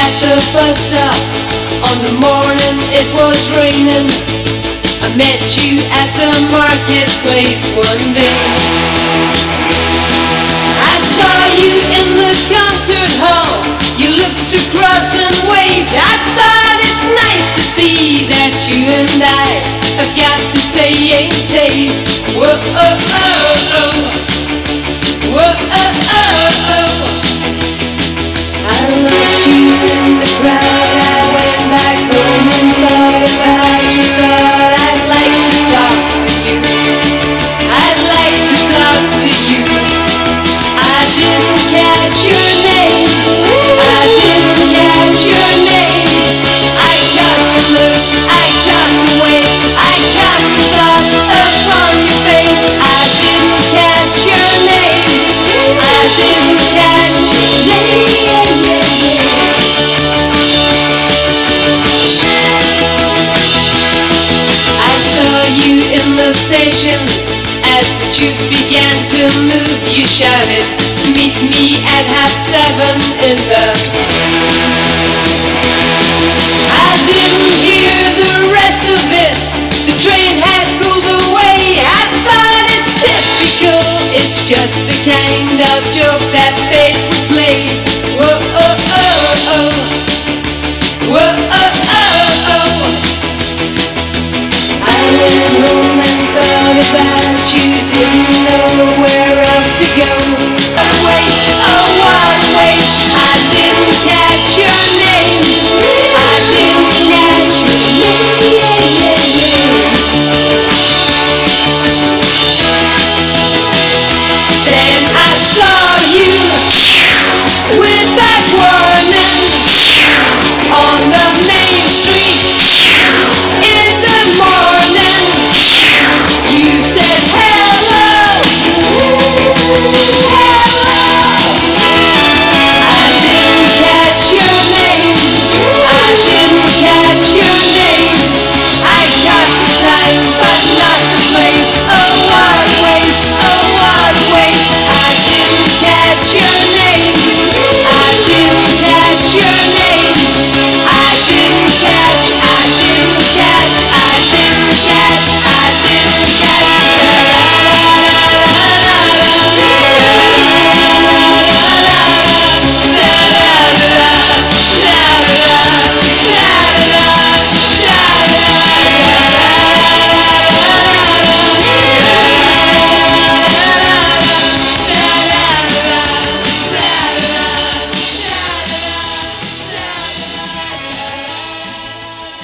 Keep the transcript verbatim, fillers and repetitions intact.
at the bus stop on the morning it was raining. I met you at the marketplace one day. I saw you in the concert hall. You looked across and waved. I thought it's nice to see that you and I have got the same taste. Whoa, oh, oh, oh. Whoa, oh, oh, oh. I lost you in the crowd. I went back home and thought about you. Thought I'd like to talk to you. I'd like to talk to you. I didn't catch your name. I didn't catch your name. I caught the look. I caught the way. I caught the thought upon your face. I didn't catch your name. I didn't catch your name. I saw you in the station as the tube began to move. You shouted, meet me at half seven in the